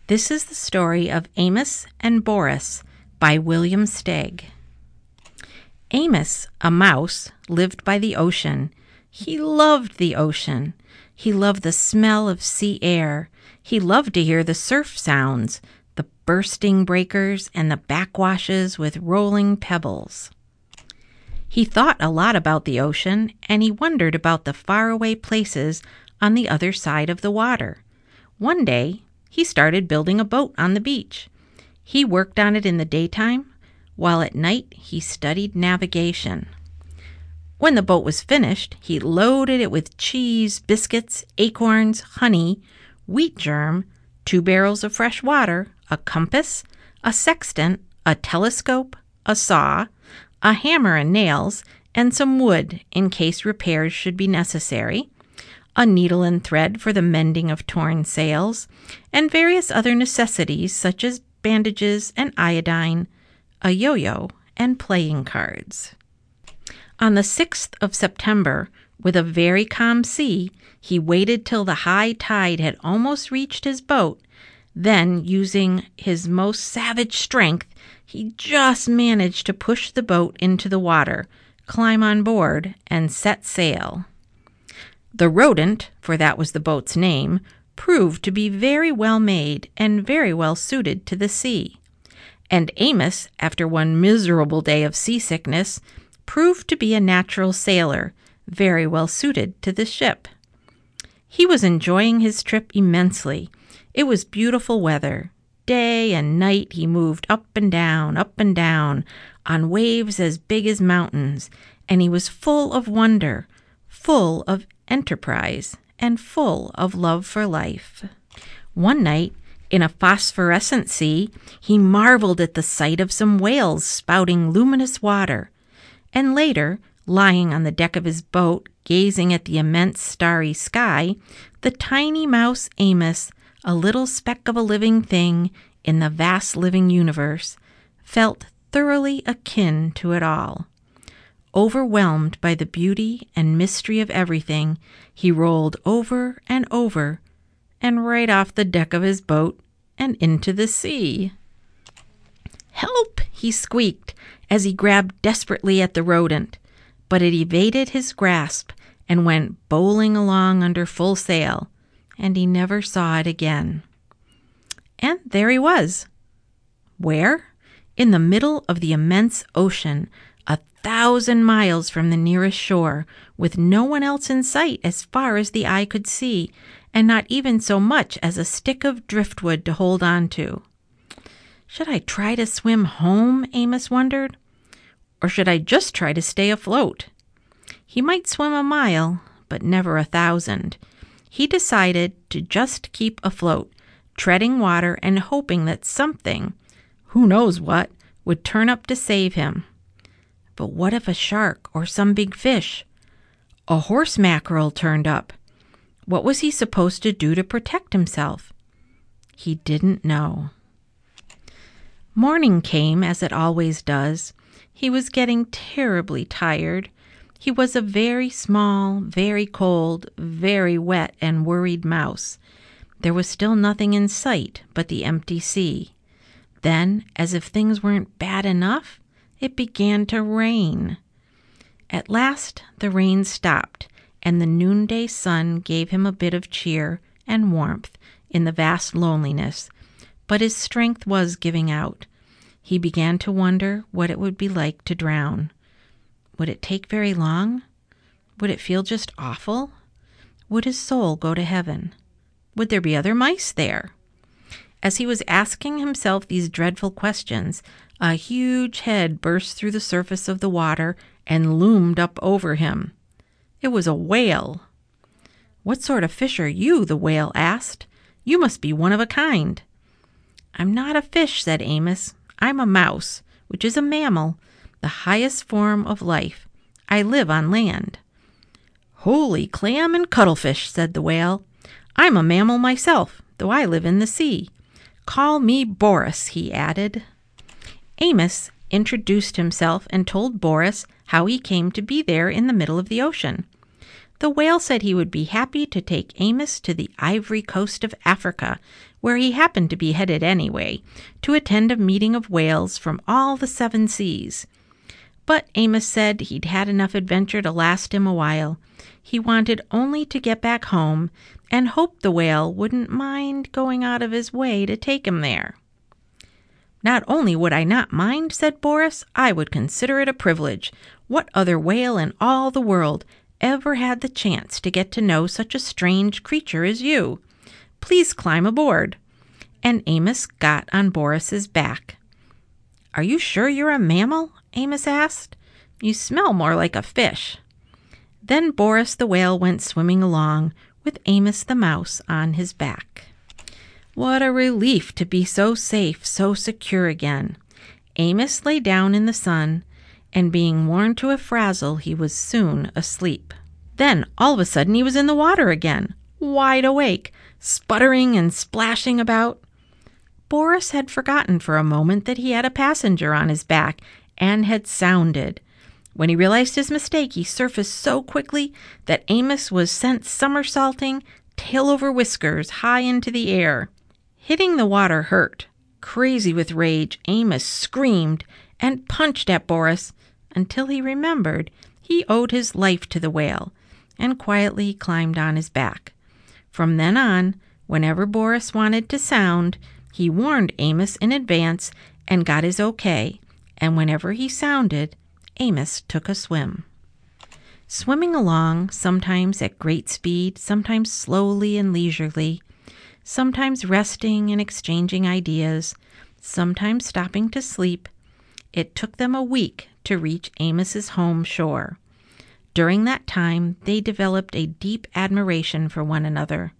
This is the story of Amos and Boris by William Steig. Amos, a mouse, lived by the ocean. He loved the ocean. He loved the smell of sea air. He loved to hear the surf sounds, the bursting breakers and the backwashes with rolling pebbles. He thought a lot about the ocean, and he wondered about the faraway places on the other side of the water. One day, he started building a boat on the beach. He worked on it in the daytime, while at night he studied navigation. When the boat was finished, he loaded it with cheese, biscuits, acorns, honey, wheat germ, 2 barrels of fresh water, a compass, a sextant, a telescope, a saw, a hammer and nails, and some wood in case repairs should be necessary, a needle and thread for the mending of torn sails, and various other necessities such as bandages and iodine, a yo-yo, and playing cards. On the 6th of September, with a very calm sea, he waited till the high tide had almost reached his boat. Then, using his most savage strength, he just managed to push the boat into the water, climb on board, and set sail. The Rodent, for that was the boat's name, proved to be very well made and very well suited to the sea. And Amos, after one miserable day of seasickness, proved to be a natural sailor, very well suited to the ship. He was enjoying his trip immensely. It was beautiful weather. Day and night he moved up and down, on waves as big as mountains, and he was full of wonder, full of enterprise, and full of love for life. One night, in a phosphorescent sea, he marveled at the sight of some whales spouting luminous water, and later, lying on the deck of his boat, gazing at the immense starry sky, the tiny mouse Amos, a little speck of a living thing in the vast living universe, felt thoroughly akin to it all. Overwhelmed by the beauty and mystery of everything, he rolled over, and right off the deck of his boat and into the sea. "Help!" he squeaked as he grabbed desperately at the rodent, but it evaded his grasp and went bowling along under full sail, and he never saw it again. And there he was. Where? In the middle of the immense ocean, 1,000 miles from the nearest shore, with no one else in sight as far as the eye could see, and not even so much as a stick of driftwood to hold on to. Should I try to swim home, Amos wondered? Or should I just try to stay afloat? He might swim a mile, but never 1,000. He decided to just keep afloat, treading water and hoping that something, who knows what, would turn up to save him. But what if a shark or some big fish? A horse mackerel turned up. What was he supposed to do to protect himself? He didn't know. Morning came, as it always does. He was getting terribly tired. He was a very small, very cold, very wet and worried mouse. There was still nothing in sight but the empty sea. Then, as if things weren't bad enough, it began to rain. At last the rain stopped, and the noonday sun gave him a bit of cheer and warmth in the vast loneliness, but his strength was giving out. He began to wonder what it would be like to drown. Would it take very long? Would it feel just awful? Would his soul go to heaven? Would there be other mice there? As he was asking himself these dreadful questions, a huge head burst through the surface of the water and loomed up over him. It was a whale. "What sort of fish are you?" the whale asked. "You must be one of a kind." "I'm not a fish," said Amos. "I'm a mouse, which is a mammal, the highest form of life. I live on land." "Holy clam and cuttlefish," said the whale. "I'm a mammal myself, though I live in the sea. Call me Boris," he added. Amos introduced himself and told Boris how he came to be there in the middle of the ocean. The whale said he would be happy to take Amos to the Ivory Coast of Africa, where he happened to be headed anyway, to attend a meeting of whales from all the 7 seas. But Amos said he'd had enough adventure to last him a while. He wanted only to get back home and hoped the whale wouldn't mind going out of his way to take him there. "Not only would I not mind," said Boris, "I would consider it a privilege. What other whale in all the world ever had the chance to get to know such a strange creature as you? Please climb aboard." And Amos got on Boris's back. "Are you sure you're a mammal?" Amos asked. "You smell more like a fish." Then Boris the whale went swimming along, with Amos the mouse on his back. What a relief to be so safe, so secure again. Amos lay down in the sun, and being worn to a frazzle, he was soon asleep. Then, all of a sudden, he was in the water again, wide awake, sputtering and splashing about. Boris had forgotten for a moment that he had a passenger on his back and had sounded. When he realized his mistake, he surfaced so quickly that Amos was sent somersaulting, tail over whiskers, high into the air. Hitting the water hurt. Crazy with rage, Amos screamed and punched at Boris until he remembered he owed his life to the whale and quietly climbed on his back. From then on, whenever Boris wanted to sound, he warned Amos in advance and got his okay, and whenever he sounded, Amos took a swim. Swimming along, sometimes at great speed, sometimes slowly and leisurely, sometimes resting and exchanging ideas, sometimes stopping to sleep, it took them a week to reach Amos's home shore. During that time, they developed a deep admiration for one another.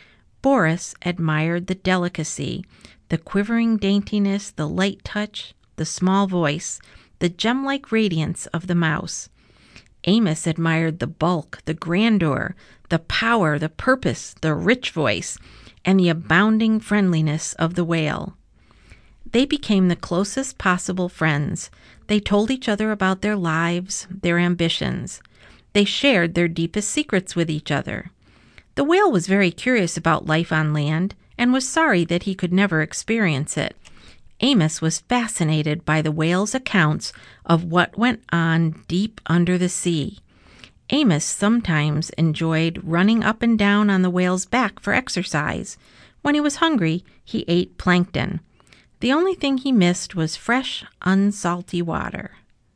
Boris admired the delicacy, the quivering daintiness, the light touch, the small voice, the gem-like radiance of the mouse. Amos admired the bulk, the grandeur, the power, the purpose, the rich voice, and the abounding friendliness of the whale. They became the closest possible friends. They told each other about their lives, their ambitions. They shared their deepest secrets with each other. The whale was very curious about life on land and was sorry that he could never experience it. Amos was fascinated by the whale's accounts of what went on deep under the sea. Amos sometimes enjoyed running up and down on the whale's back for exercise. When he was hungry, he ate plankton. The only thing he missed was fresh, unsalty water.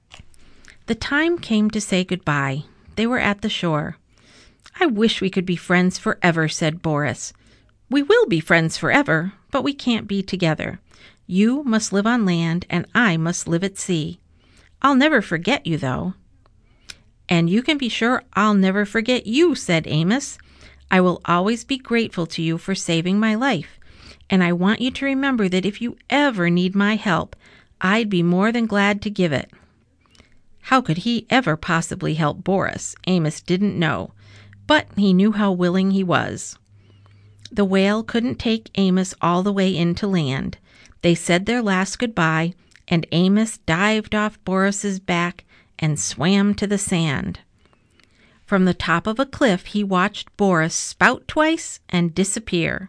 The time came to say goodbye. They were at the shore. "I wish we could be friends forever," said Boris. "We will be friends forever, but we can't be together. You must live on land, and I must live at sea. I'll never forget you, though." "And you can be sure I'll never forget you," said Amos. "I will always be grateful to you for saving my life, and I want you to remember that if you ever need my help, I'd be more than glad to give it." How could he ever possibly help Boris? Amos didn't know, but he knew how willing he was. The whale couldn't take Amos all the way into land. They said their last goodbye, and Amos dived off Boris's back and swam to the sand. From the top of a cliff, he watched Boris spout twice and disappear.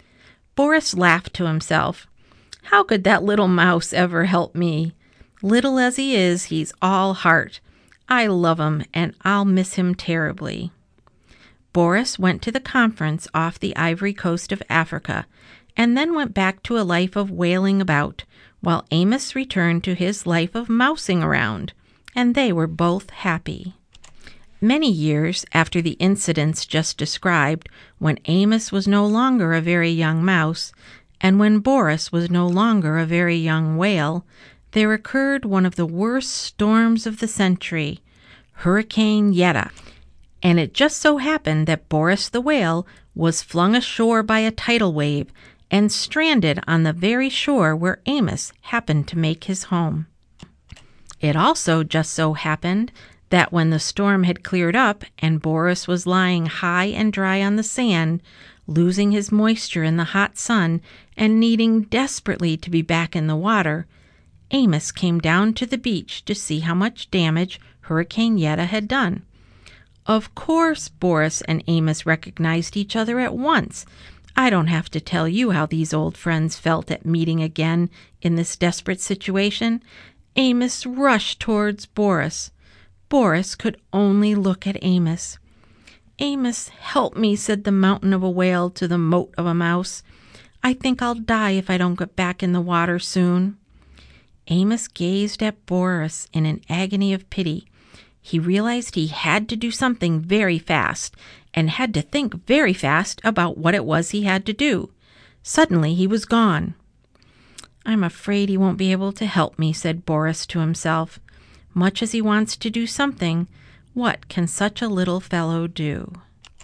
Boris laughed to himself. How could that little mouse ever help me? Little as he is, he's all heart. I love him, and I'll miss him terribly. Boris went to the conference off the Ivory Coast of Africa, and then went back to a life of whaling about, while Amos returned to his life of mousing around, and they were both happy. Many years after the incidents just described, when Amos was no longer a very young mouse, and when Boris was no longer a very young whale, there occurred one of the worst storms of the century, Hurricane Yetta, and it just so happened that Boris the whale was flung ashore by a tidal wave and stranded on the very shore where Amos happened to make his home. It also just so happened that when the storm had cleared up and Boris was lying high and dry on the sand, losing his moisture in the hot sun and needing desperately to be back in the water, Amos came down to the beach to see how much damage Hurricane Yetta had done. Of course, Boris and Amos recognized each other at once. I don't have to tell you how these old friends felt at meeting again in this desperate situation. Amos rushed towards Boris. Boris could only look at Amos. "Amos, help me," said the mountain of a whale to the mote of a mouse. "I think I'll die if I don't get back in the water soon." Amos gazed at Boris in an agony of pity. He realized he had to do something very fast, and had to think very fast about what it was he had to do. Suddenly he was gone. "I'm afraid he won't be able to help me," said Boris to himself. "Much as he wants to do something, what can such a little fellow do?"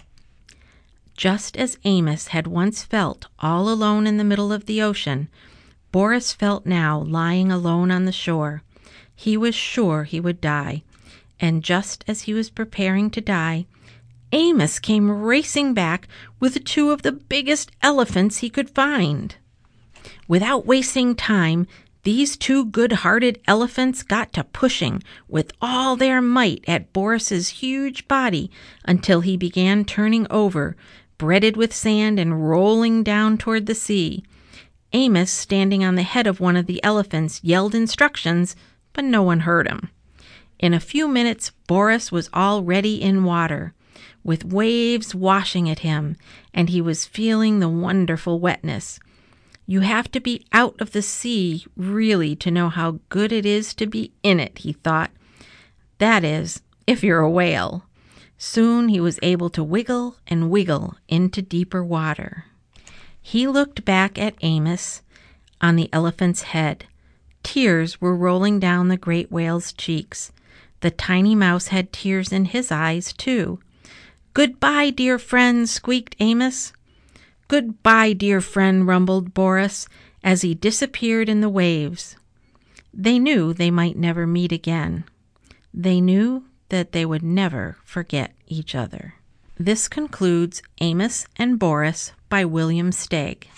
Just as Amos had once felt all alone in the middle of the ocean, Boris felt now lying alone on the shore. He was sure he would die, and just as he was preparing to die, Amos came racing back with two of the biggest elephants he could find. Without wasting time, these two good-hearted elephants got to pushing with all their might at Boris's huge body until he began turning over, breaded with sand and rolling down toward the sea. Amos, standing on the head of one of the elephants, yelled instructions, but no one heard him. In a few minutes, Boris was already in water, with waves washing at him, and he was feeling the wonderful wetness. You have to be out of the sea, really, to know how good it is to be in it, he thought. That is, if you're a whale. Soon he was able to wiggle and wiggle into deeper water. He looked back at Amos on the elephant's head. Tears were rolling down the great whale's cheeks. The tiny mouse had tears in his eyes, too. "Goodbye, dear friend," squeaked Amos. "Goodbye, dear friend," rumbled Boris, as he disappeared in the waves. They knew they might never meet again. They knew that they would never forget each other. This concludes Amos and Boris by William Steig.